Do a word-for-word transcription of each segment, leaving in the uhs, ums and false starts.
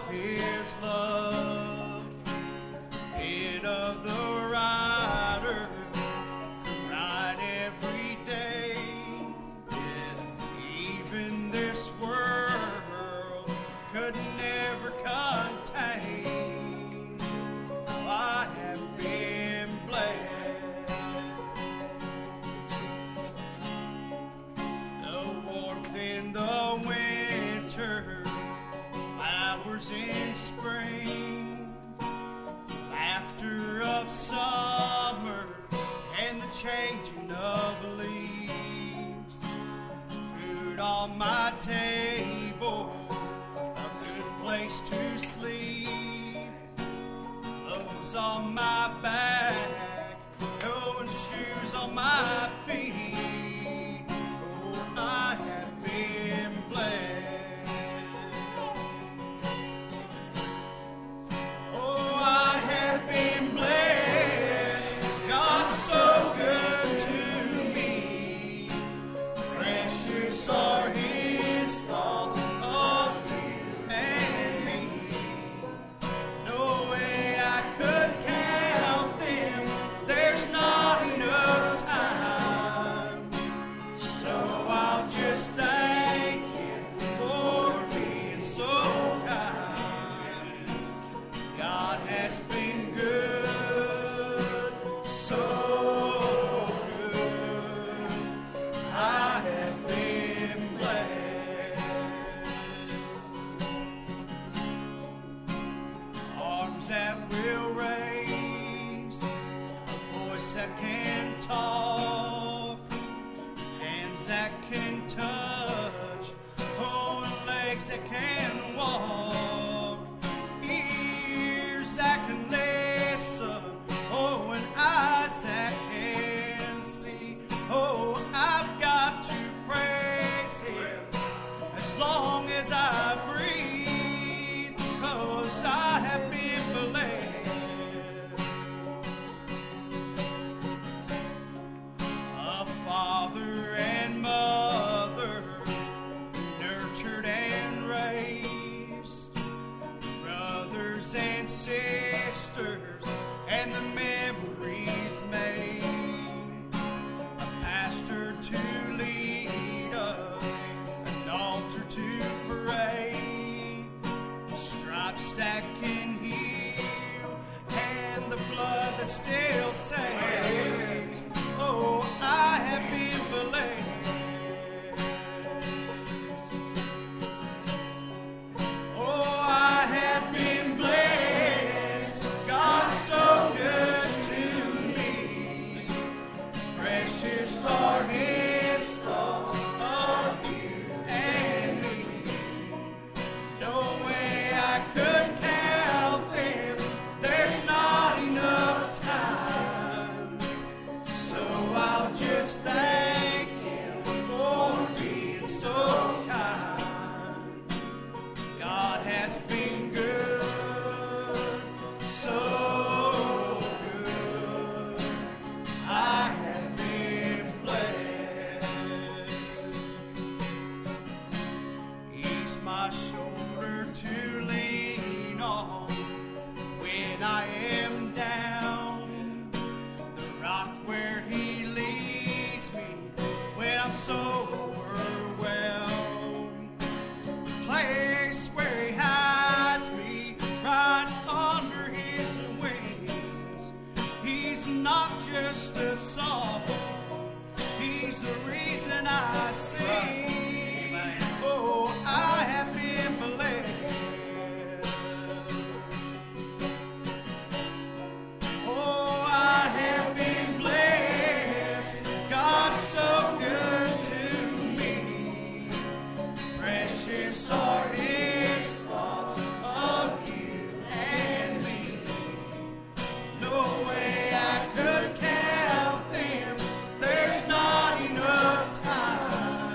His love, head of the rider, right every day. Even this world could never contain. I have been blessed. The warmth in the winter, flowers in spring, laughter of summer, and the changing of leaves. Food on my table, a good place to sleep, clothes on my back, oh, and shoes on my feet. Oh, I have been blessed. Oh, I have been blessed. God's so good to me. Precious are His thoughts of you and me. No way I could count them. There's not enough time. So I'll just thank Him for being so kind. God has been good, so good. I have been blessed. Arms that will raise, a voice that can talk, hands that can touch, oh, and legs that can walk, ears that can listen, oh, and eyes that can see. Oh, I've got to praise Him as long as I breathe, because I have been blessed. A father and mother, nurtured and raised, brothers and sisters, and the memories made. A pastor to lead us, an altar to pray, stripes that can heal, and the blood that still saves. Oh, I have been blessed. Oh, I have been blessed. God's so good to me. Precious are His thoughts of you and me. No way I could count them. There's not enough time. So I'll just thank Him for being so kind. God has been good, so good. I have been blessed. He's my shoulder to lean on when I am down, the rock where He leads me when I'm so overwhelmed, place where He hides me right under His wings. He's not just a song, He's the reason I sing. Oh, I have been blessed. Oh, I have been blessed. God's so good to me. Precious are His thoughts of you and me. No way I could count them. There's not enough time.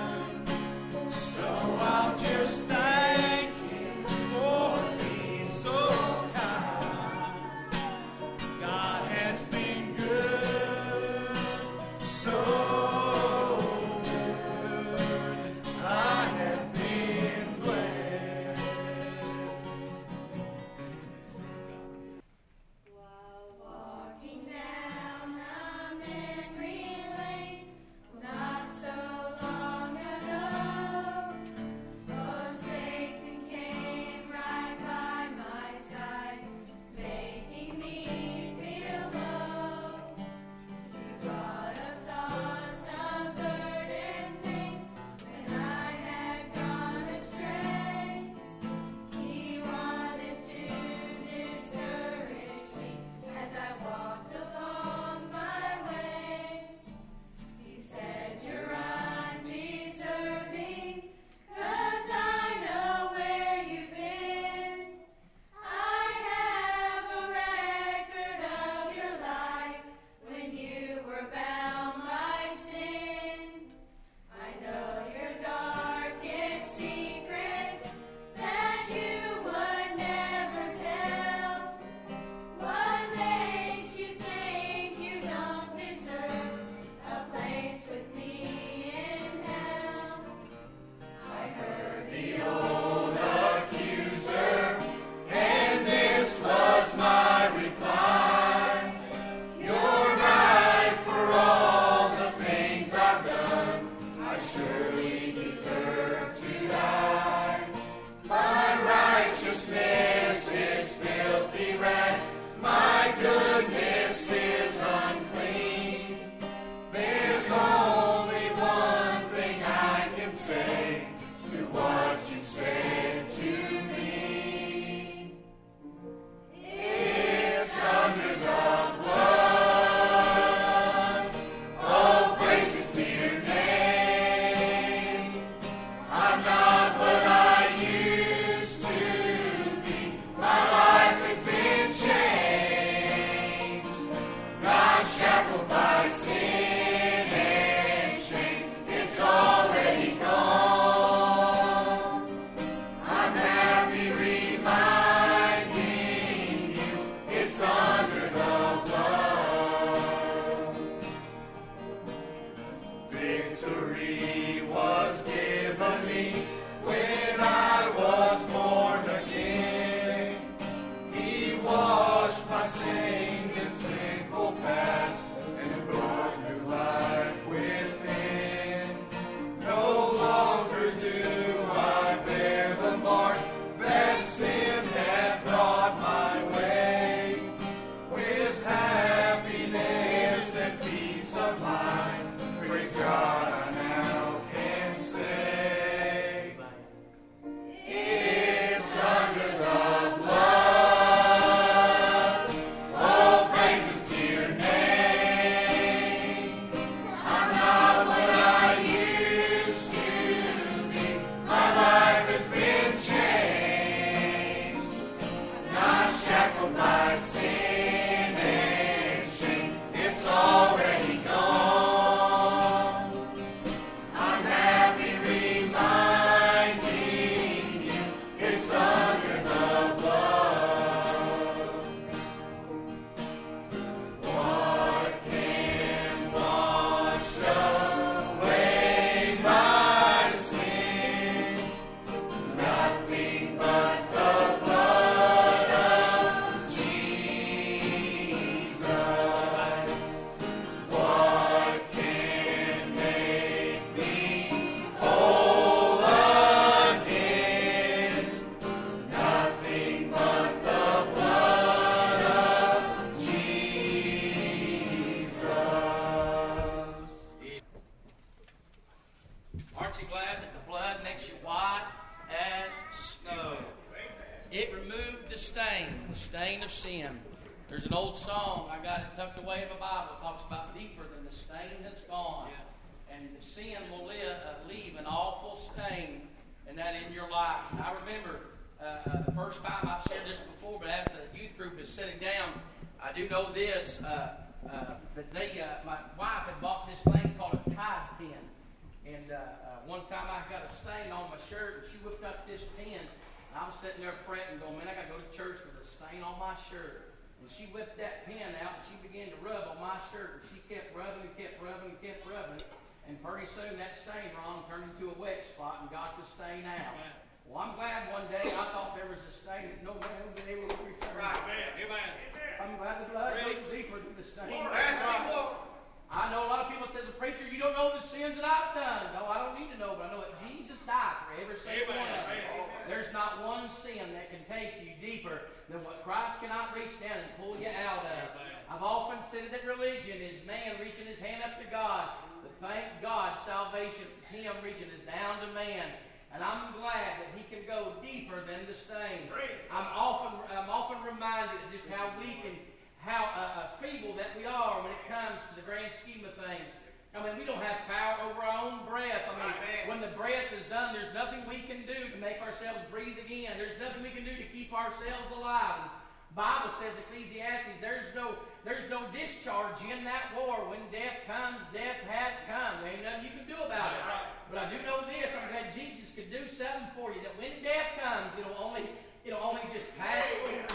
sin. There's an old song, I got it tucked away in my Bible, it talks about deeper than the stain has gone. And sin will live, uh, leave an awful stain, and that in your life. And I remember uh, uh, the first time, I've shared this before, but as the youth group is sitting down, I do know this, uh, uh, that they, uh, my wife had bought this thing called a Tide pen. And uh, uh, one time I got a stain on my shirt, and she whipped up this pen. And I was sitting there fretting, going, man, I got to go to church with a stain on my shirt. And she whipped that pen out, and she began to rub on my shirt. And she kept rubbing and kept rubbing and kept rubbing. And pretty soon that stain, Ron, turned into a wet spot and got the stain out. Well, I'm glad one day I thought there was a stain that no man would be able to return. Right, amen. I'm glad the blood goes deeper than the stain. I know a lot of people say, preacher, you don't know the sins that I've done. No, I don't need to know, but I know that Jesus died for every single one of them. There's not one sin that can take you deeper than what Christ cannot reach down and pull you out of. I've often said that religion is man reaching his hand up to God. But thank God, salvation is him reaching his down to man. And I'm glad that he can go deeper than the stain. I'm often, I'm often reminded of just how weak and how uh, feeble that we are when it comes to the grand scheme of things. I mean, we don't have power over our own breath. I mean, Amen. When the breath is done, there's nothing we can do to make ourselves breathe again. There's nothing we can do to keep ourselves alive. The Bible says, Ecclesiastes, there's no there's no discharge in that war. When death comes, death has come. There ain't nothing you can do about it. But I do know this, I'm glad Jesus could do something for you, that when death comes, it'll only it'll only just pass over.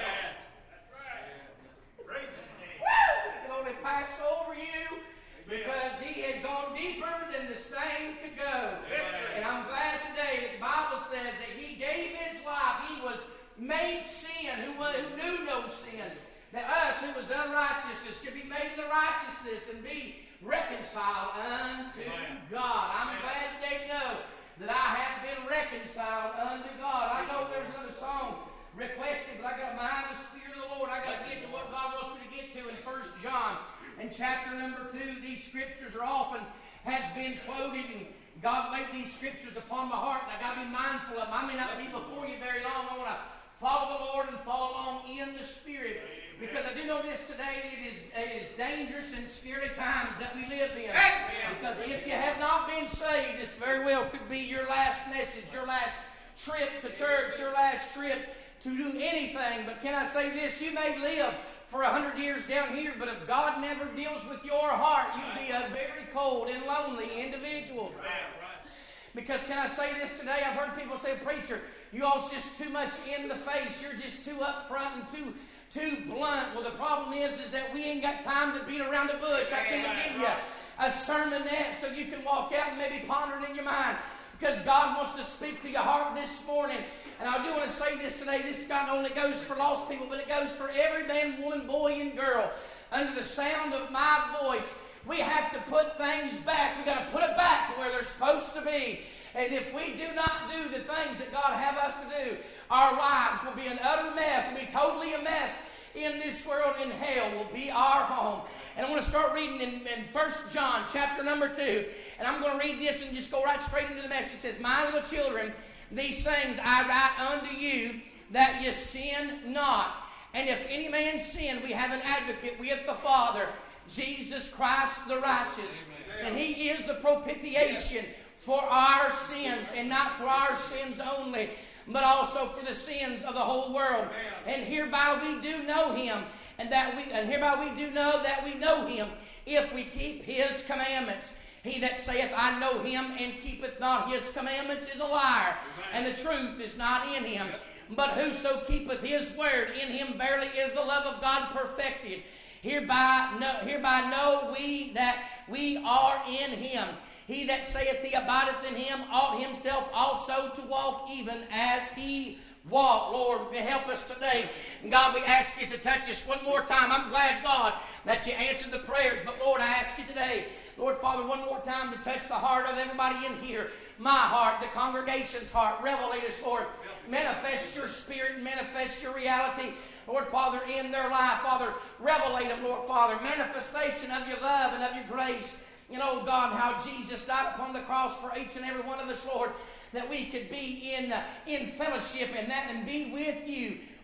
It'll only pass over you because he has gone deeper than the stain could go. And I'm glad today that the Bible says that he gave his life. He was made sin, who, was, who knew no sin, that us who was unrighteousness could be made into righteousness and be reconciled unto Amen. God. I'm Amen. Glad today to know that I have been reconciled unto God. I know there's another song requested, but I got to mind the Spirit of the Lord. I got to get to what God wants me to get to in First John. In chapter number two, these scriptures are often has been quoted, and God laid these scriptures upon my heart, and I got to be mindful of them. I may not be before you very long. I want to follow the Lord and follow along in the Spirit. Because I do know this today, it is, it is dangerous and scary times that we live in. Because if you have not been saved, this very well could be your last message, your last trip to church, your last trip to do anything. But can I say this? You may live for a hundred years down here, but if God never deals with your heart, you'll be a very cold and lonely individual. Because can I say this today? I've heard people say, preacher, you all's just too much in the face. You're just too up front and too too blunt. Well, the problem is, is that we ain't got time to beat around the bush. I can't give you a sermonette so you can walk out and maybe ponder it in your mind. Because God wants to speak to your heart this morning. And I do want to say this today. This not only goes for lost people, but it goes for every man, woman, boy, and girl. Under the sound of my voice, we have to put things back. We've got to put it back to where they're supposed to be. And if we do not do the things that God have us to do, our lives will be an utter mess. We'll be totally a mess in this world, and hell will be our home. And I want to start reading in, in First John chapter number two. And I'm going to read this and just go right straight into the message. It says, my little children, these things I write unto you, that ye sin not. And if any man sin, we have an advocate with the Father, Jesus Christ the righteous. Amen. And he is the propitiation for our sins, and not for our sins only, but also for the sins of the whole world. Amen. And hereby we do know him, and that we and hereby we do know that we know him, if we keep his commandments. He that saith, I know him, and keepeth not his commandments, is a liar, Amen. And the truth is not in him. But whoso keepeth his word, in him verily is the love of God perfected. Hereby know, hereby know we that we are in him. He that saith he abideth in him ought himself also to walk even as he walked. Lord, help us today. God, we ask you to touch us one more time. I'm glad, God, that you answered the prayers. But Lord, I ask you today, Lord Father, one more time to touch the heart of everybody in here. My heart, the congregation's heart. Revelate us, Lord. Manifest your spirit, manifest your reality, Lord Father, in their life. Father, revelate them, Lord Father. Manifestation of your love and of your grace. You know, God, how Jesus died upon the cross for each and every one of us, Lord, that we could be in, uh, in fellowship and that and be with you.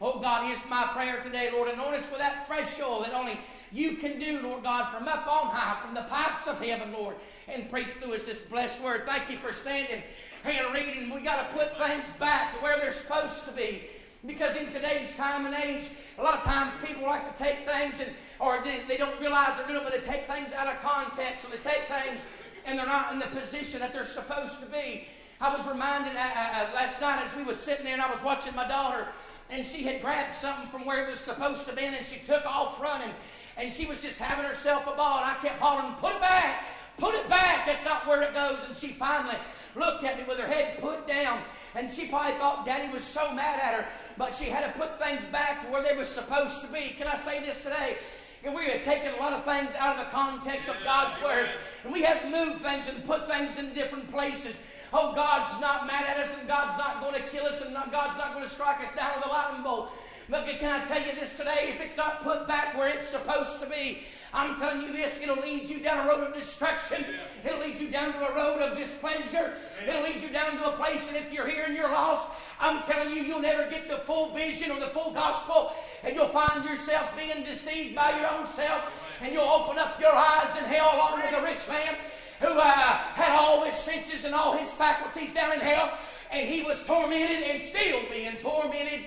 Oh God, here's my prayer today, Lord. Anoint us with that fresh oil that only you can do, Lord God, from up on high, from the pipes of heaven, Lord, and preach through us this blessed word. Thank you for standing and reading. We got to put things back to where they're supposed to be. Because in today's time and age, a lot of times people like to take things and or they, they don't realize they're doing it, but they take things out of context, or they take things and they're not in the position that they're supposed to be. I was reminded uh, uh, last night as we were sitting there and I was watching my daughter, and she had grabbed something from where it was supposed to be, and she took off running, and she was just having herself a ball, and I kept hollering, put it back, put it back, that's not where it goes. And she finally looked at me with her head put down, and she probably thought Daddy was so mad at her, but she had to put things back to where they were supposed to be. Can I say this today? And we have taken a lot of things out of the context of God's Word, and we have moved things and put things in different places. Oh, God's not mad at us, and God's not going to kill us, and God's not going to strike us down with a lightning bolt. But can I tell you this today? If it's not put back where it's supposed to be, I'm telling you this, it'll lead you down a road of destruction. It'll lead you down to a road of displeasure. It'll lead you down to a place, and if you're here and you're lost, I'm telling you, you'll never get the full vision or the full gospel, and you'll find yourself being deceived by your own self, and you'll open up your eyes in hell along with the rich man who uh, had all his senses and all his faculties down in hell, and he was tormented and still being tormented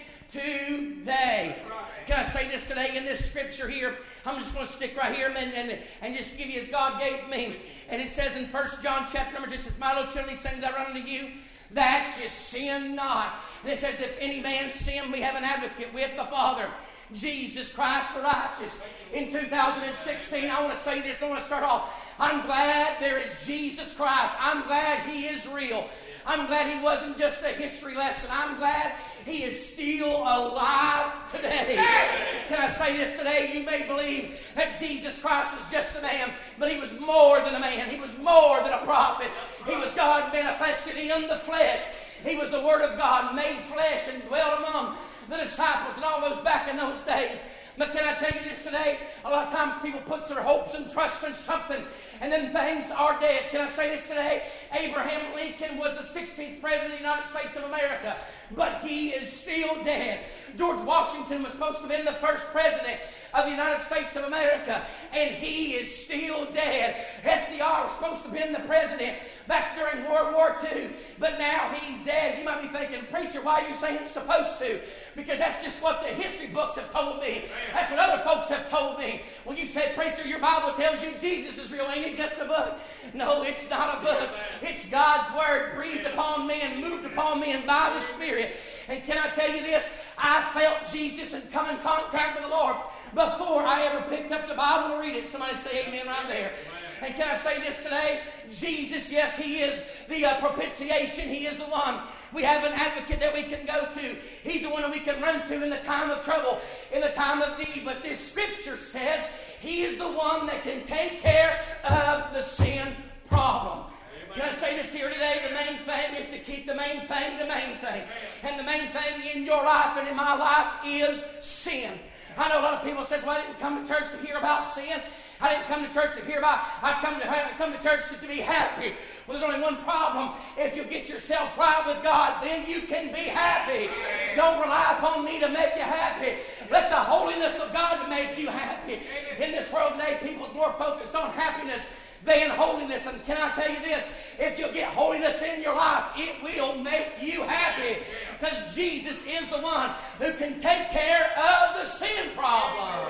today. Can I say this today in this scripture here? I'm just going to stick right here and, and, and just give you as God gave me. And it says in First John chapter number two, it says, my little children, these things I run unto you, that you sin not. And it says, if any man sin, we have an advocate with the Father, Jesus Christ the righteous. In two thousand sixteen, I want to say this, I want to start off. I'm glad there is Jesus Christ. I'm glad He is real. I'm glad He wasn't just a history lesson. I'm glad He is still alive today. Can I say this today? You may believe that Jesus Christ was just a man, but He was more than a man. He was more than a prophet. He was God manifested in the flesh. He was the Word of God made flesh and dwelt among the disciples and all those back in those days. But can I tell you this today? A lot of times people put their hopes and trust in something, and then things are dead. Can I say this today? Abraham Lincoln was the sixteenth president of the United States of America, but he is still dead. George Washington was supposed to have been the first president of the United States of America, and he is still dead. F D R was supposed to have been the president back during World War Two, but now he's dead. You might be thinking, preacher, why are you saying it's supposed to? Because that's just what the history books have told me. That's what other folks have told me. When you say, preacher, your Bible tells you Jesus is real, ain't it just a book? No, it's not a book. It's God's Word breathed upon me and moved upon me and by the Spirit. And can I tell you this? I felt Jesus and come in contact with the Lord before I ever picked up the Bible to read it. Somebody say amen right there. And can I say this today? Jesus, yes, He is the uh, propitiation. He is the one. We have an advocate that we can go to. He's the one that we can run to in the time of trouble, in the time of need. But this scripture says He is the one that can take care of the sin problem. Can I say this here today? The main thing is to keep the main thing the main thing. And the main thing in your life and in my life is sin. I know a lot of people say, well, I didn't come to church to hear about sin. I didn't come to church to hear about, I come to I come to church to, to be happy. Well, there's only one problem. If you get yourself right with God, then you can be happy. Don't rely upon me to make you happy. Let the holiness of God make you happy. In this world today, people's more focused on happiness than holiness. And can I tell you this? If you get holiness in your life, it will make you happy. Because Jesus is the one who can take care of the sin problem.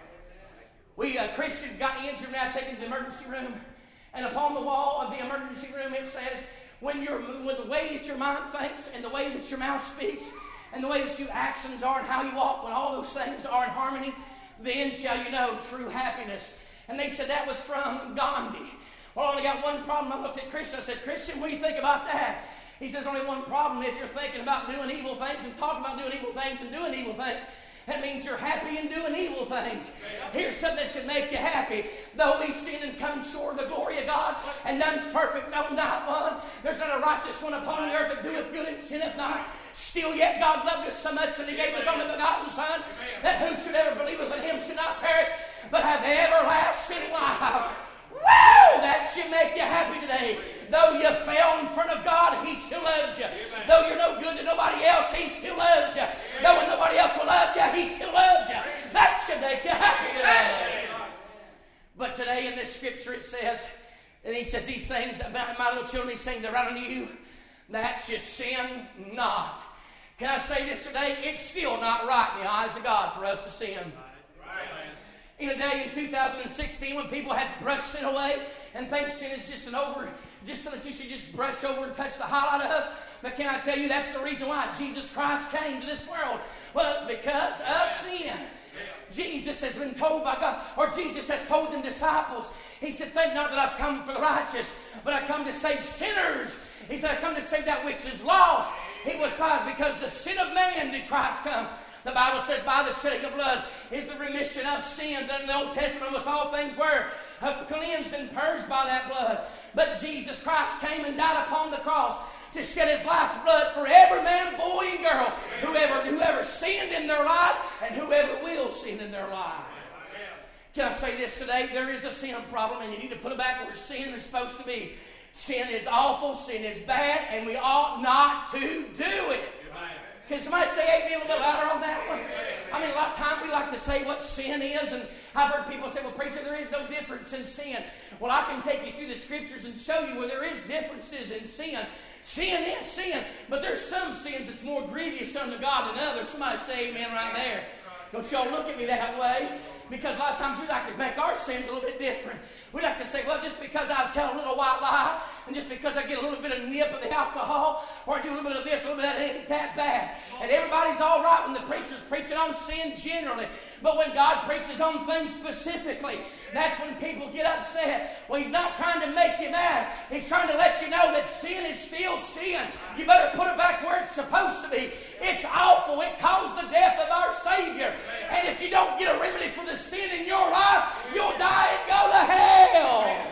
We, a Christian, got injured and I taken to the emergency room. And upon the wall of the emergency room it says, when you're, with the way that your mind thinks and the way that your mouth speaks and the way that your actions are and how you walk, when all those things are in harmony, then shall you know true happiness. And they said that was from Gandhi. Well, I only got one problem. I looked at Christian. I said, Christian, what do you think about that? He says, only one problem. If you're thinking about doing evil things and talking about doing evil things and doing evil things, that means you're happy in doing evil things. Here's something that should make you happy. Though we've sinned and come short of the glory of God, and none's perfect, no, not one. There's not a righteous one upon the earth that doeth good and sinneth not. Still yet God loved us so much that He gave His only begotten Son, that who should ever believeth in Him should not perish, but have everlasting life. Woo! That should make you happy today. Though you fell in front of God, He still loves you. Though you're no good to nobody else, He still loves you. Though nobody else will love But today in this scripture it says, and he says these things, my little children, these things I write unto you, that you sin not. Can I say this today? It's still not right in the eyes of God for us to sin. In a day in two thousand sixteen when people have brushed sin away and think sin is just an over, just so that you should just brush over and touch the highlight of. But can I tell you that's the reason why Jesus Christ came to this world was because of sin. Jesus has been told by God, or Jesus has told them disciples, he said, think not that I've come for the righteous, but I've come to save sinners. He said, I've come to save that which is lost. It was because the sin of man did Christ come. The Bible says by the shedding of blood is the remission of sins. And in the Old Testament was all things were cleansed and purged by that blood. But Jesus Christ came and died upon the cross to shed his life's blood for every man, boy, and girl, whoever, whoever sinned in their life and whoever will sin in their life. Can I say this today? There is a sin problem, and you need to put it back where sin is supposed to be. Sin is awful, sin is bad, and we ought not to do it. Can somebody say amen a little bit louder on that one? I mean, a lot of times we like to say what sin is, and I've heard people say, well, preacher, there is no difference in sin. Well, I can take you through the scriptures and show you where there is differences in sin. Sin is sin, but there's some sins that's more grievous unto God than others. Somebody say amen right there. Don't y'all look at me that way, because a lot of times we like to make our sins a little bit different. We like to say, well, just because I tell a little white lie, and just because I get a little bit of nip of the alcohol, or I do a little bit of this, a little bit of that, it ain't that bad. And everybody's all right when the preacher's preaching on sin generally. But when God preaches on things specifically, that's when people get upset. Well, he's not trying to make you mad. He's trying to let you know that sin is still sin. You better put it back where it's supposed to be. It's awful. It caused the death of our Savior. And if you don't get a remedy for the sin in your life, you'll die and go to hell.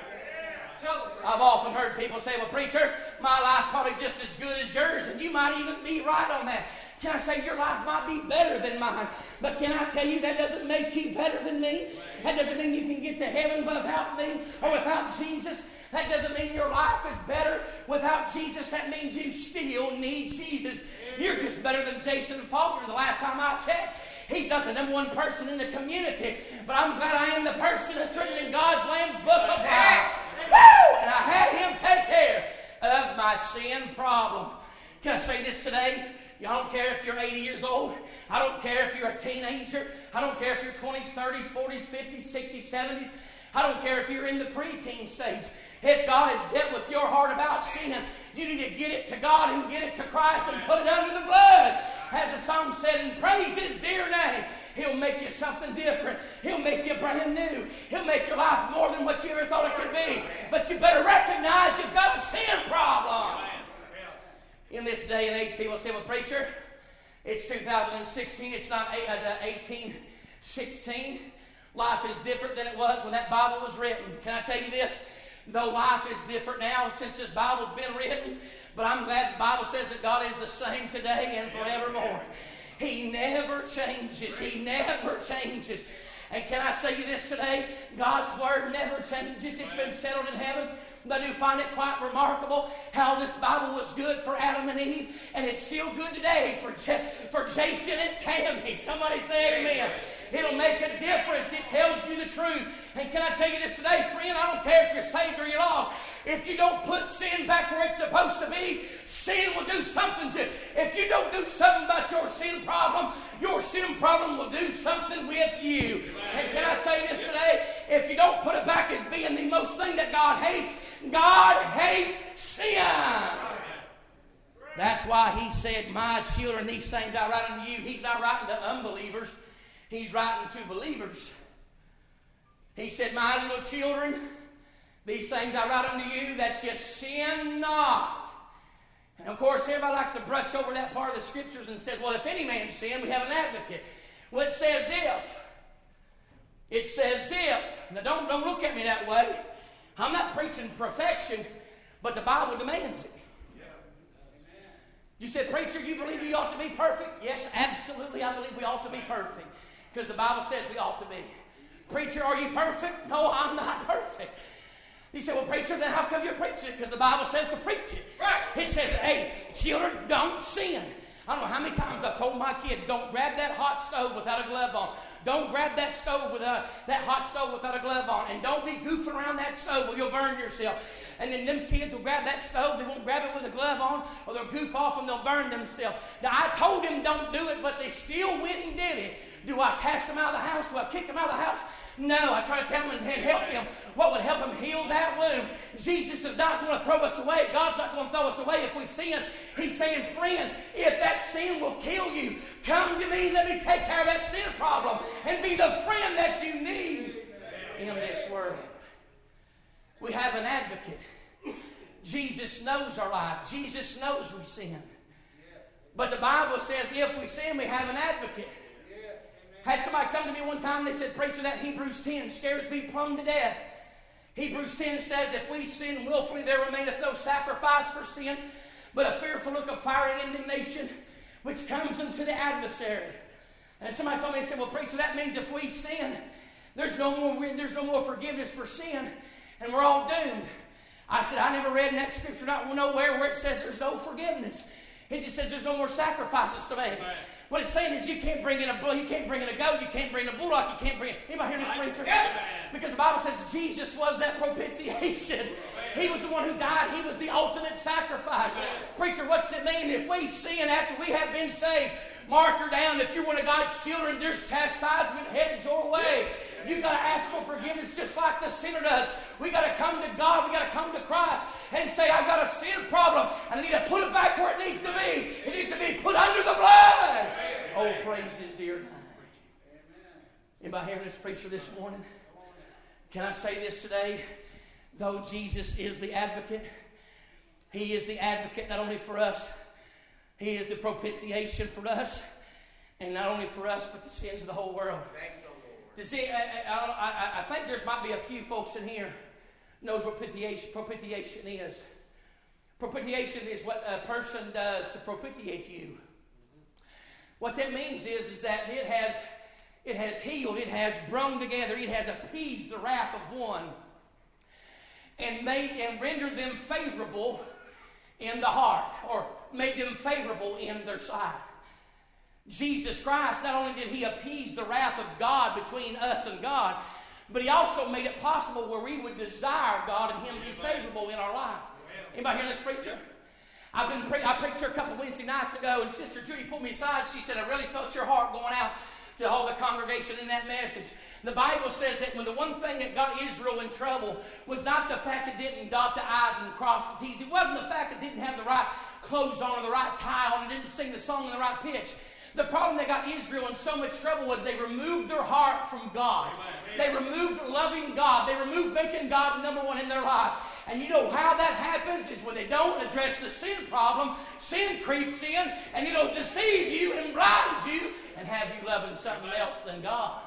I've often heard people say, well, preacher, my life probably just as good as yours, and you might even be right on that. Can I say your life might be better than mine? But can I tell you that doesn't make you better than me? That doesn't mean you can get to heaven without me or without Jesus. That doesn't mean your life is better without Jesus. That means you still need Jesus. You're just better than Jason Faulkner the last time I checked. He's not the number one person in the community, but I'm glad I am the person that's written in God's Lamb's Book of Life. Woo! And I had him take care of my sin problem. Can I say this today? I don't care if you're eighty years old. I don't care if you're a teenager. I don't care if you're twenties, thirties, forties, fifties, sixties, seventies. I don't care if you're in the preteen stage. If God has dealt with your heart about sin, you need to get it to God and get it to Christ and put it under the blood. As the song said, and praise his dear name. He'll make you something different. He'll make you brand new. He'll make your life more than what you ever thought it could be. But you better recognize you've got a sin problem. In this day and age, people say, well, preacher, it's two thousand sixteen, it's not eighteen sixteen. Life is different than it was when that Bible was written. Can I tell you this? Though life is different now since this Bible's been written, but I'm glad the Bible says that God is the same today and forevermore. He never changes. He never changes. And can I say you this today? God's Word never changes. It's been settled in heaven. But I do find it quite remarkable how this Bible was good for Adam and Eve, and it's still good today for, J- for Jason and Tammy. Somebody say amen. It'll make a difference. It tells you the truth. And can I tell you this today, friend? I don't care if you're saved or you're lost. If you don't put sin back where it's supposed to be, sin will do something to it. If you don't do something about your sin problem, your sin problem will do something with you. And can I say this today? If you don't put it back as being the most thing that God hates, God hates sin. That's why he said, my children, these things I write unto you. He's not writing to unbelievers. He's writing to believers. He said, my little children, these things I write unto you, that you sin not. And of course, everybody likes to brush over that part of the scriptures and says, well, if any man sin, we have an advocate. Well, it says if. It says if. Now, don't, don't look at me that way. I'm not preaching perfection, but the Bible demands it. You said, preacher, you believe you ought to be perfect? Yes, absolutely, I believe we ought to be perfect. Because the Bible says we ought to be. Preacher, are you perfect? No, I'm not perfect. You say, well, preacher, then how come you're preaching? Because the Bible says to preach it. Right. It says, hey, children, don't sin. I don't know how many times I've told my kids, don't grab that hot stove without a glove on. Don't grab that stove with a, that hot stove without a glove on. And don't be goofing around that stove or you'll burn yourself. And then them kids will grab that stove. They won't grab it with a glove on, or they'll goof off and they'll burn themselves. Now, I told them don't do it, but they still went and did it. Do I cast them out of the house? Do I kick them out of the house? No, I try to tell them and help them. What would help them heal that wound? Jesus is not going to throw us away. God's not going to throw us away if we sin. He's saying, friend, if that sin will kill you, come to me. Let me take care of that sin problem and be the friend that you need in this world. We have an advocate. Jesus knows our life. Jesus knows we sin. But the Bible says if we sin, we have an advocate. Had somebody come to me one time and they said, preacher, that Hebrews ten scares me plumb to death. Hebrews ten says, if we sin willfully, there remaineth no sacrifice for sin, but a fearful look of fiery indignation, which comes unto the adversary. And somebody told me, they said, well, preacher, that means if we sin, there's no more, there's no more forgiveness for sin, and we're all doomed. I said, I never read in that scripture not nowhere where it says there's no forgiveness. It just says there's no more sacrifices to make. Right. What it's saying is you can't bring in a bull, you can't bring in a goat, you can't bring in a bullock, you can't bring in... Anybody hear this preacher? Yeah. Because the Bible says Jesus was that propitiation. He was the one who died. He was the ultimate sacrifice. Preacher, what's it mean? If we sin after we have been saved, mark her down. If you're one of God's children, there's chastisement headed your way. You've got to ask for forgiveness just like the sinner does. We got to come to God. We got to come to Christ and say, I've got a sin problem and I need to put it back where it needs to be. It needs to be put under the blood. Oh, praise His dear name. Anybody hearing this preacher this morning? Can I say this today? Though Jesus is the advocate, He is the advocate not only for us, He is the propitiation for us, and not only for us, but the sins of the whole world. To see, I, I, I think there might be a few folks in here knows what propitiation, propitiation is. Propitiation is what a person does to propitiate you. What that means is, is that it has, it has healed, it has brung together, it has appeased the wrath of one, and made and rendered them favorable in the heart, or made them favorable in their sight. Jesus Christ, not only did He appease the wrath of God between us and God, but He also made it possible where we would desire God and Him to be favorable in our life. Anybody hear this preacher? I've been pre- I preached here a couple Wednesday nights ago, and Sister Judy pulled me aside. She said, I really felt your heart going out to all the congregation in that message. The Bible says that when the one thing that got Israel in trouble was not the fact it didn't dot the I's and cross the T's. It wasn't the fact it didn't have the right clothes on or the right tie on and didn't sing the song in the right pitch. The problem that got Israel in so much trouble was they removed their heart from God. They removed loving God. They removed making God number one in their life. And you know how that happens is when they don't address the sin problem, sin creeps in and it'll deceive you and blind you and have you loving something else than God.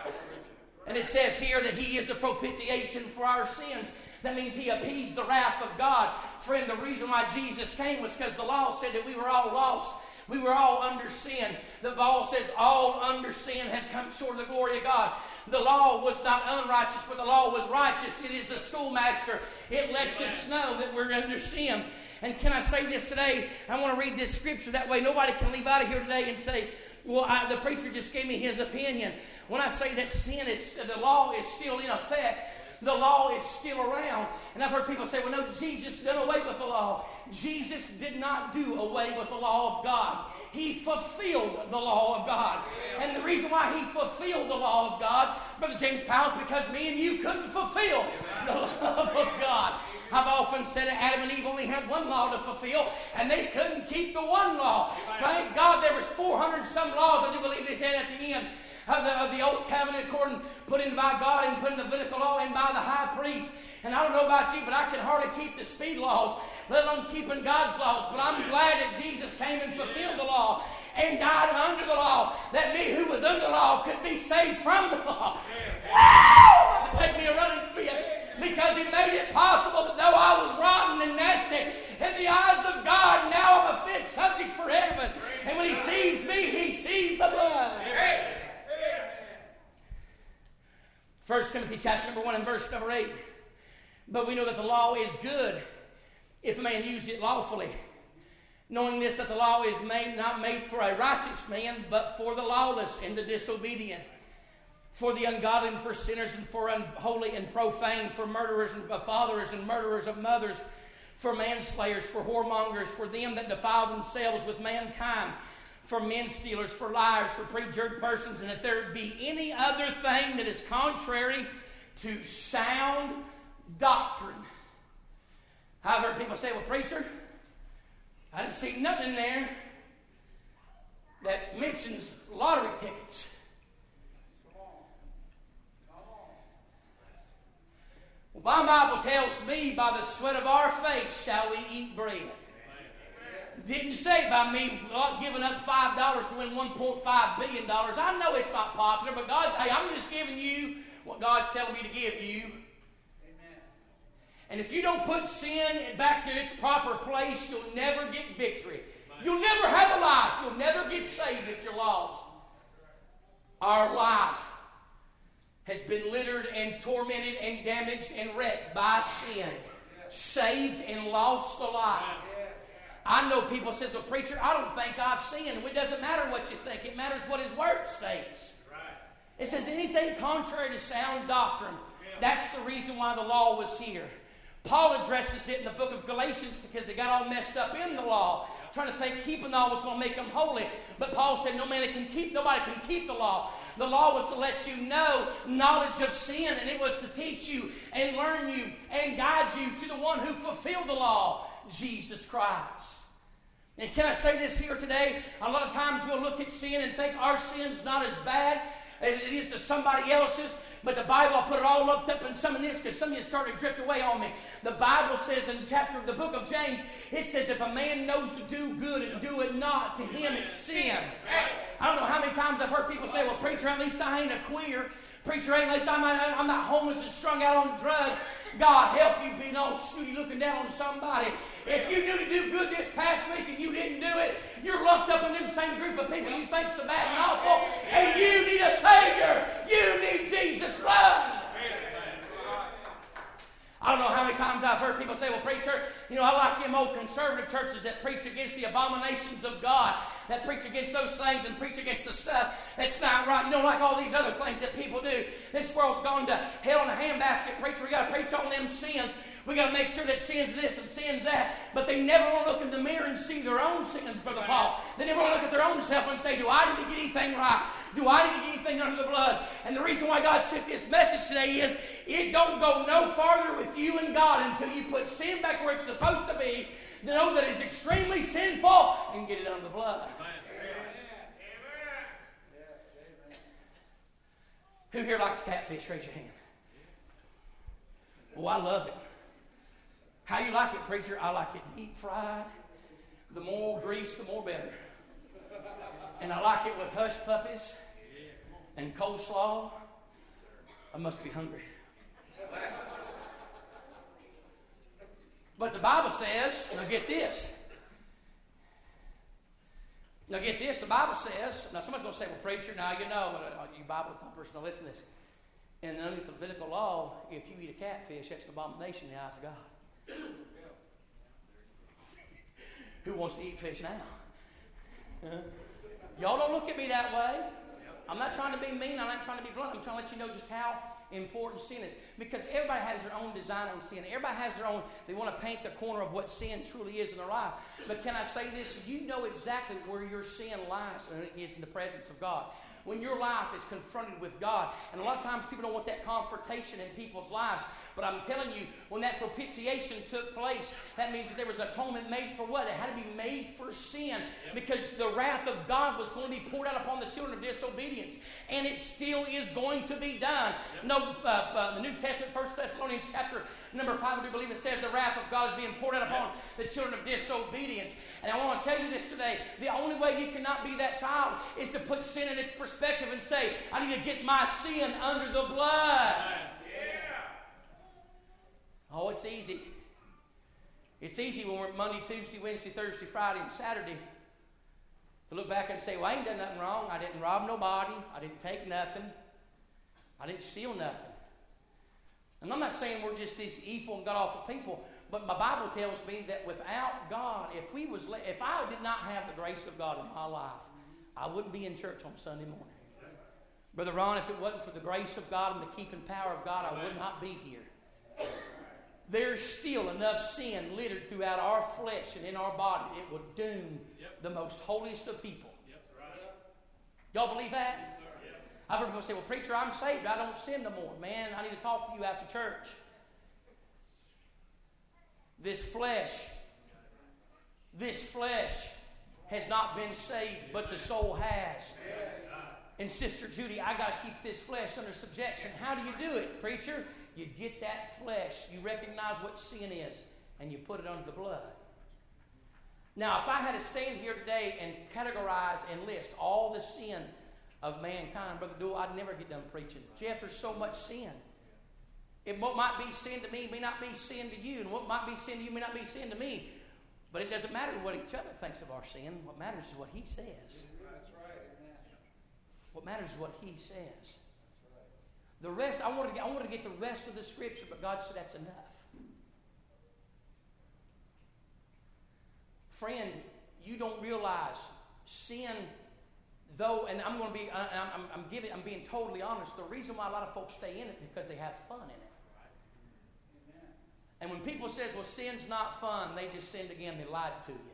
And it says here that He is the propitiation for our sins. That means He appeased the wrath of God. Friend, the reason why Jesus came was because the law said that we were all lost. We were all under sin. The law says all under sin have come short of the glory of God. The law was not unrighteous, but the law was righteous. It is the schoolmaster. It lets us know that we're under sin. And can I say this today? I want to read this scripture. That way nobody can leave out of here today and say, well, I, the preacher just gave me his opinion. When I say that sin is, the law is still in effect, the law is still around. And I've heard people say, well, no, Jesus did away with the law. Jesus did not do away with the law of God. He fulfilled the law of God. And the reason why He fulfilled the law of God, Brother James Powell, is because me and you couldn't fulfill the love of God. I've often said that Adam and Eve only had one law to fulfill, and they couldn't keep the one law. Thank God there was four hundred some laws, I do believe they said at the end, Of the, of the old covenant, according put in by God and put in the Levitical law and by the high priest. And I don't know about you, but I can hardly keep the speed laws, let alone keeping God's laws. But I'm glad that Jesus came and fulfilled the law and died under the law, that me who was under the law could be saved from the law. Wow! To take me a running fit, because He made it possible that though I was rotten and nasty in the eyes of God, now I'm a fit subject for heaven. And when He sees me, He sees the blood. First Timothy chapter number one and verse number eight. But we know that the law is good if a man used it lawfully. Knowing this, that the law is made not made for a righteous man, but for the lawless and the disobedient. for the ungodly and for sinners and for unholy and profane, for murderers and of fathers and murderers of mothers, for manslayers, for whoremongers, for them that defile themselves with mankind, for men stealers, for liars, for perjured persons, and if there be any other thing that is contrary to sound doctrine. I've heard people say, well, preacher, I didn't see nothing in there that mentions lottery tickets. Well, my Bible tells me, by the sweat of our face shall we eat bread. Didn't say by me giving up five dollars to win one point five billion dollars. I know it's not popular, but God's, hey, I'm just giving you what God's telling me to give you. Amen. And if you don't put sin back to its proper place, you'll never get victory. You'll never have a life. You'll never get saved if you're lost. Our life has been littered and tormented and damaged and wrecked by sin. Saved and lost alive. I know people says, well, preacher, I don't think I've sinned. It doesn't matter what you think. It matters what His Word states. It says anything contrary to sound doctrine. That's the reason why the law was here. Paul addresses it in the book of Galatians because they got all messed up in the law, trying to think keeping the law was going to make them holy. But Paul said, no man can keep, nobody can keep the law. The law was to let you know knowledge of sin, and it was to teach you and learn you and guide you to the one who fulfilled the law, Jesus Christ. And can I say this here today? A lot of times we'll look at sin and think our sin's not as bad as it is to somebody else's. But the Bible, I'll put it all looked up in some of this because some of you started to drift away on me. The Bible says in chapter the book of James, it says if a man knows to do good and do it not, to him it's sin. I don't know how many times I've heard people say, well, preacher, at least I ain't a queer. Preacher, at least I'm not, I'm not homeless and strung out on drugs. God help you being all snooty looking down on somebody. If you knew to do good this past week and you didn't do it, you're lumped up in them same group of people you think's so bad and awful. And you need a Savior. You need Jesus' blood. I don't know how many times I've heard people say, well, preacher, you know, I like them old conservative churches that preach against the abominations of God, that preach against those things and preach against the stuff that's not right. You don't like all these other things that people do. This world's gone to hell in a handbasket, preacher. We got to preach on them sins. We got to make sure that sin's this and sin's that. But they never want to look in the mirror and see their own sins, Brother Paul. They never want to look at their own self and say, do I need to get anything right? Do I need to get anything under the blood? And the reason why God sent this message today is it don't go no farther with you and God until you put sin back where it's supposed to be, to know that it's extremely sinful, and get it under the blood. Amen. Who here likes catfish? Raise your hand. Oh, I love it. How you like it, preacher? I like it deep fried. The more grease, the more better. And I like it with hush puppies and coleslaw. I must be hungry. But the Bible says, now get this. Now get this, the Bible says, now somebody's going to say, well, preacher, now you know, you Bible thumpers, now listen to this. In the Levitical law, if you eat a catfish, that's an abomination in the eyes of God. Who wants to eat fish now? Huh? Y'all don't look at me that way. I'm not trying to be mean. I'm not trying to be blunt. I'm trying to let you know just how important sin is. Because everybody has their own design on sin. Everybody has their own, they want to paint the corner of what sin truly is in their life. But can I say this? You know exactly where your sin lies, and it is in the presence of God. When your life is confronted with God, and a lot of times people don't want that confrontation in people's lives, but I'm telling you, when that propitiation took place, that means that there was atonement made for what? It had to be made for sin, because the wrath of God was going to be poured out upon the children of disobedience, and it still is going to be done. No, uh, uh, the New Testament, First Thessalonians chapter number five, I do believe it says the wrath of God is being poured out upon the children of disobedience. And I want to tell you this today. The only way you cannot be that child is to put sin in its perspective and say, I need to get my sin under the blood. Yeah. Oh, it's easy. It's easy when we're Monday, Tuesday, Wednesday, Thursday, Friday, and Saturday to look back and say, well, I ain't done nothing wrong. I didn't rob nobody. I didn't take nothing. I didn't steal nothing. And I'm not saying we're just these evil and god-awful people, but my Bible tells me that without God, if we was, if I did not have the grace of God in my life, I wouldn't be in church on Sunday morning. Brother Ron, if it wasn't for the grace of God and the keeping power of God, I would not be here. There's still enough sin littered throughout our flesh and in our body. It would doom yep. the most holiest of people. Yep. Right. Y'all believe that? Yes, yep. I've heard people say, well, preacher, I'm saved. I don't sin no more. Man, I need to talk to you after church. This flesh, this flesh has not been saved, but the soul has. Yes. And Sister Judy, I got to keep this flesh under subjection. How do you do it, preacher? You get that flesh, you recognize what sin is, and you put it under the blood. Now, if I had to stand here today and categorize and list all the sin of mankind, Brother Duell, I'd never get done preaching. Jeff, there's so much sin. It what might be sin to me may not be sin to you, and what might be sin to you may not be sin to me. But it doesn't matter what each other thinks of our sin. What matters is what He says. That's right. Amen. What matters is what He says. The rest, I wanted, to get, I wanted to get the rest of the Scripture, but God said that's enough. Friend, you don't realize sin, though, and I'm going to be, I, I'm, I'm giving, I'm being totally honest. The reason why a lot of folks stay in it is because they have fun in it. Amen. And when people says, well, sin's not fun, they just sinned again. They lied to you.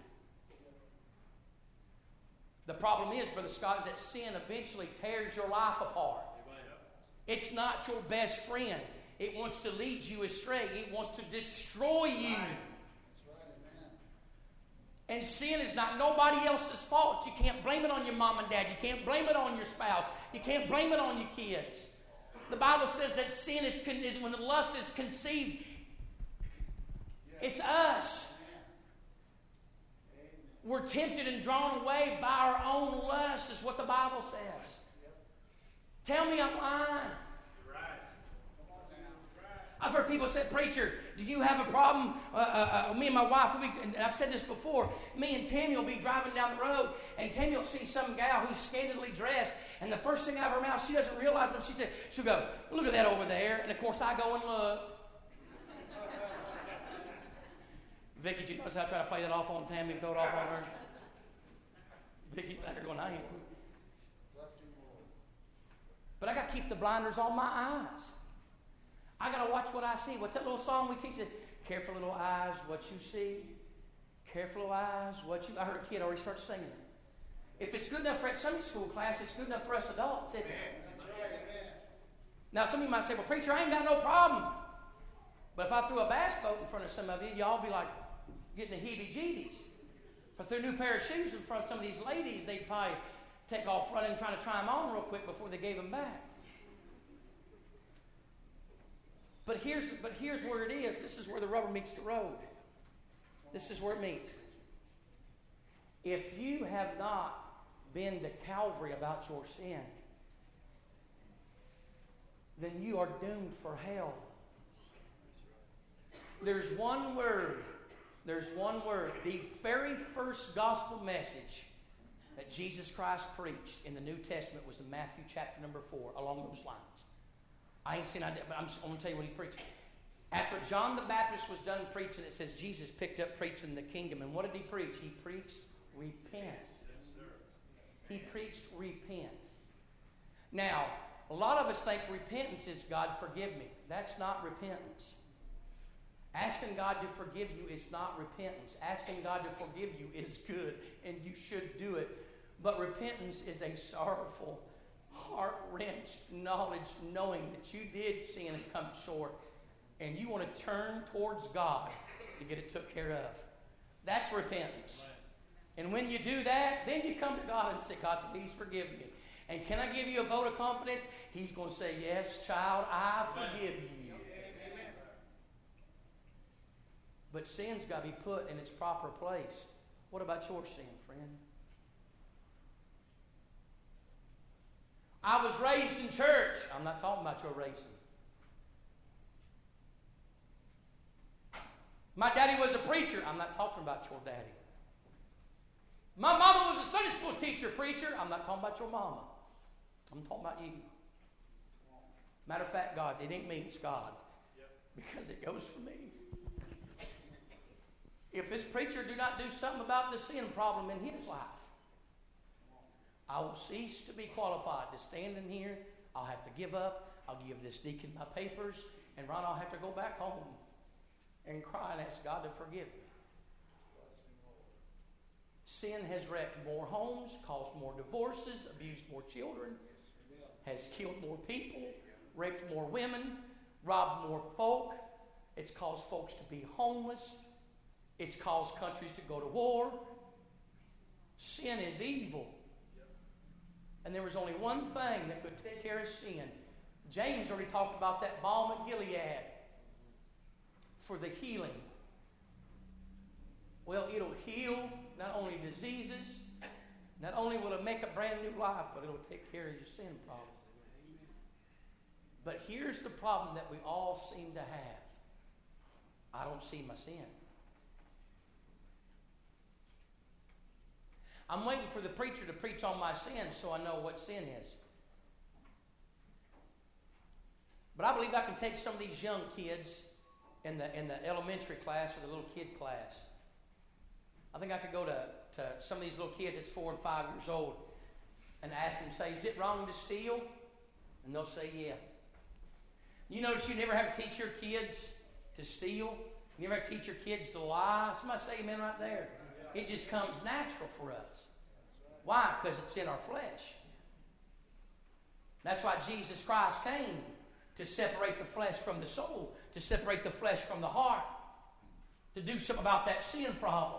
The problem is, Brother Scott, is that sin eventually tears your life apart. It's not your best friend. It wants to lead you astray. It wants to destroy you. That's right, amen. And sin is not nobody else's fault. You can't blame it on your mom and dad. You can't blame it on your spouse. You can't blame it on your kids. The Bible says that sin is, con- is when the lust is conceived. It's us. Amen. We're tempted and drawn away by our own lust, is what the Bible says. Tell me I'm lying. Right. I've heard people say, preacher, do you have a problem? Uh, uh, uh, me and my wife, we, and I've said this before, me and Tammy will be driving down the road, and Tammy will see some gal who's scantily dressed, and the first thing out of her mouth, she doesn't realize what she said. She'll go, look at that over there. And of course, I go and look. Vicky, do you notice how I try to play that off on Tammy and throw it off on her? Vicky's back there going, I ain't. But I got to keep the blinders on my eyes. I got to watch what I see. What's that little song we teach? It? Careful little eyes, what you see. Careful little eyes, what you... I heard a kid already start singing it. If it's good enough for that Sunday school class, it's good enough for us adults, isn't it? That's right. Now, some of you might say, well, preacher, I ain't got no problem. But if I threw a bass boat in front of some of you, y'all be like getting the heebie-jeebies. If I threw a new pair of shoes in front of some of these ladies, they'd probably... take off running and trying to try them on real quick before they gave them back. But here's, but here's where it is. This is where the rubber meets the road. This is where it meets. If you have not been to Calvary about your sin, then you are doomed for hell. There's one word. There's one word. The very first gospel message that Jesus Christ preached in the New Testament was in Matthew chapter number four, along those lines. I ain't seen I but I'm, I'm going to tell you what he preached. After John the Baptist was done preaching, it says Jesus picked up preaching the kingdom. And what did he preach? He preached repent. He preached repent. Now, a lot of us think repentance is God forgive me. That's not repentance. Asking God to forgive you is not repentance. Asking God to forgive you is good, and you should do it. But repentance is a sorrowful, heart-wrenched knowledge, knowing that you did sin and come short, and you want to turn towards God to get it took care of. That's repentance. And when you do that, then you come to God and say, God, please forgive me. And can I give you a vote of confidence? He's going to say, yes, child, I forgive you. But sin's got to be put in its proper place. What about your sin, friend? I was raised in church. I'm not talking about your raising. My daddy was a preacher. I'm not talking about your daddy. My mama was a Sunday school teacher, preacher. I'm not talking about your mama. I'm talking about you. Matter of fact, God, it ain't me, it's God. Because it goes for me. If this preacher do not do something about the sin problem in his life, I will cease to be qualified to stand in here I'll have to give up. I'll give this deacon my papers. And Ron, I'll have to go back home and cry and ask God to forgive me. Sin has wrecked more homes, caused more divorces, abused more children, has killed more people, raped more women, robbed more folk. It's caused folks to be homeless. It's caused countries to go to war. Sin is evil. And there was only one thing that could take care of sin. James already talked about that balm of Gilead for the healing. Well, it'll heal not only diseases, not only will it make a brand new life, but it'll take care of your sin problem. But here's the problem that we all seem to have. I don't see my sin. I'm waiting for the preacher to preach on my sin so I know what sin is. But I believe I can take some of these young kids in the in the elementary class or the little kid class. I think I could go to, to some of these little kids that's four and five years old and ask them, say, is it wrong to steal? And they'll say, yeah. You notice you never have to teach your kids to steal. You never have to teach your kids to lie. Somebody say amen right there. It just comes natural for us. Why? Because it's in our flesh. That's why Jesus Christ came, to separate the flesh from the soul, to separate the flesh from the heart, to do something about that sin problem.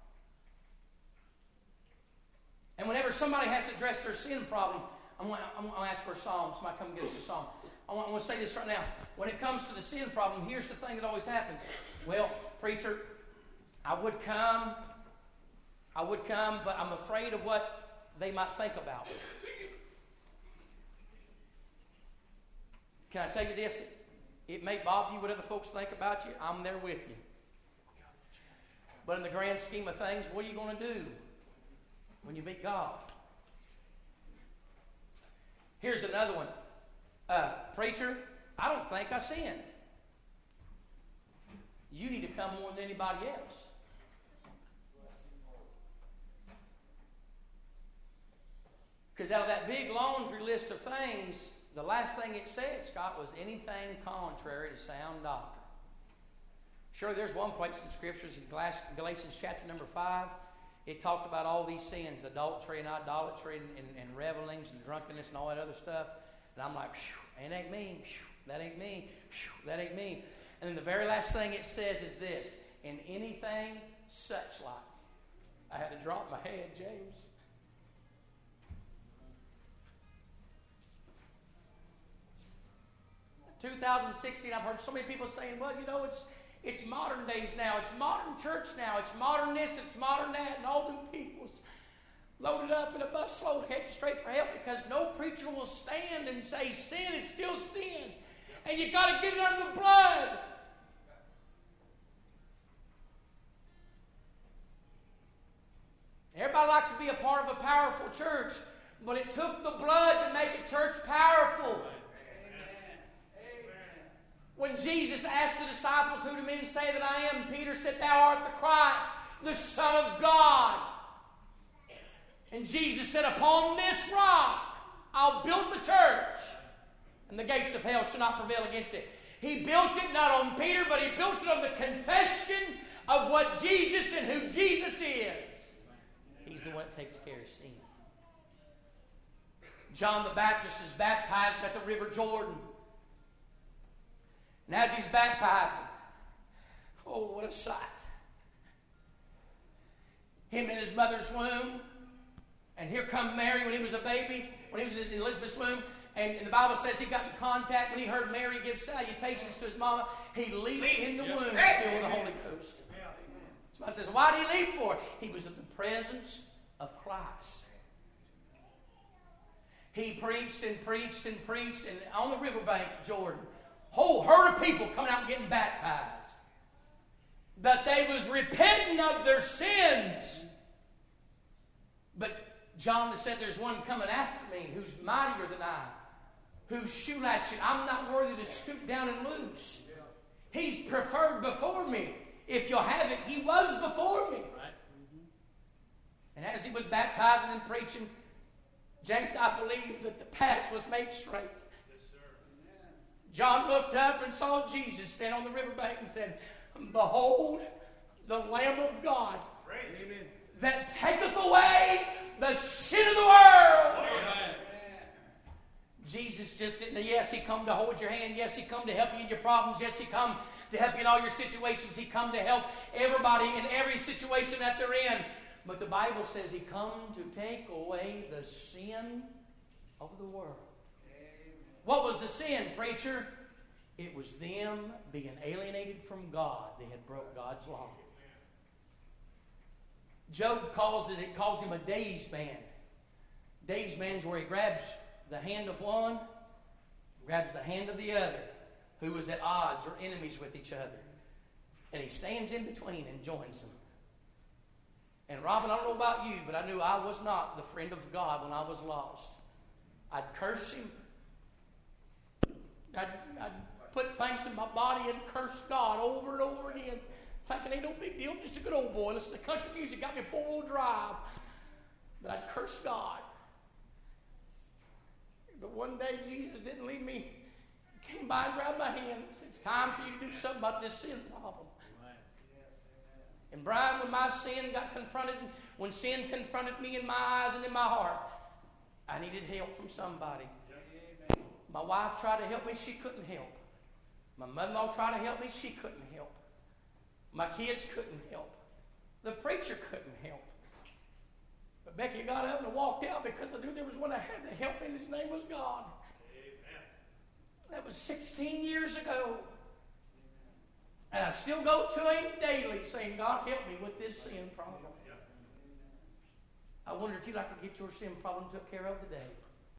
And whenever somebody has to address their sin problem, I'm going to ask for a song. Somebody come and get us a song. I want, I want to say this right now. When it comes to the sin problem, here's the thing that always happens. Well, preacher, I would come, I would come, but I'm afraid of what they might think about me. Can I tell you this? It may bother you what other folks think about you. I'm there with you. But in the grand scheme of things, what are you going to do when you meet God? Here's another one. Uh, preacher, I don't think I sinned. You need to come more than anybody else. Because out of that big laundry list of things, the last thing it said, Scott, was anything contrary to sound doctrine. Sure, there's one place in Scriptures, in Galatians chapter number five, it talked about all these sins, adultery and idolatry and, and, and revelings and drunkenness and all that other stuff. And I'm like, that ain't me, that ain't me, that ain't me. And then the very last thing it says is this, in anything such like. I had to drop my head, James. two thousand sixteen, I've heard so many people saying, well, you know, it's it's modern days now. It's modern church now. It's modern this, it's modern that. And all them people's loaded up in a busload heading straight for hell because no preacher will stand and say sin is still sin. And you got to get it under the blood. Everybody likes to be a part of a powerful church, but it took the blood to make a church powerful. When Jesus asked the disciples, who do men say that I am? Peter said, thou art the Christ, the Son of God. And Jesus said, upon this rock I'll build the church, and the gates of hell shall not prevail against it. He built it not on Peter, but he built it on the confession of what Jesus and who Jesus is. He's the one that takes care of sin. John the Baptist is baptized at the River Jordan. And as he's baptizing, oh, what a sight. Him in his mother's womb. And here come Mary when he was a baby, when he was in Elizabeth's womb. And, and the Bible says he got in contact. When he heard Mary give salutations to his mama, he leaped in the womb filled with the Holy Ghost. Somebody says, why did he leap for? He was in the presence of Christ. He preached and preached and preached. And on the riverbank of Jordan, whole herd of people coming out and getting baptized. But they was repenting of their sins. But John said, there's one coming after me who's mightier than I, whose shoe latchet I'm not worthy to stoop down and loose. He's preferred before me. If you'll have it, he was before me. And as he was baptizing and preaching, James, I believe that the path was made straight. John looked up and saw Jesus stand on the riverbank and said, behold, the Lamb of God that taketh away the sin of the world. Amen. Jesus just didn't, yes, He come to hold your hand. Yes, He come to help you in your problems. Yes, He come to help you in all your situations. He come to help everybody in every situation that they're in. But the Bible says He come to take away the sin of the world. Amen. What was the sin, preacher? It was them being alienated from God. They had broke God's law. Job calls it, it calls him a dazed man. Dazed man's where he grabs the hand of one, grabs the hand of the other, who was at odds or enemies with each other. And he stands in between and joins them. And Robin, I don't know about you, but I knew I was not the friend of God when I was lost. I'd curse Him. I'd, I'd put things in my body and curse God over and over again. Thinking ain't no big deal, just a good old boy. Listen to country music, got me four-wheel drive. But I'd curse God. But one day Jesus didn't leave me. He came by and grabbed my hand and said, it's time for you to do something about this sin problem. And Brian, when my sin got confronted, when sin confronted me in my eyes and in my heart, I needed help from somebody. My wife tried to help me, she couldn't help. My mother-in-law tried to help me, she couldn't help. My kids couldn't help. The preacher couldn't help. But Becky got up and walked out because I knew there was one that had to help me, and His name was God. Amen. That was sixteen years ago. And I still go to Him daily saying, God, help me with this sin problem. I wonder if you'd like to get your sin problem took care of today.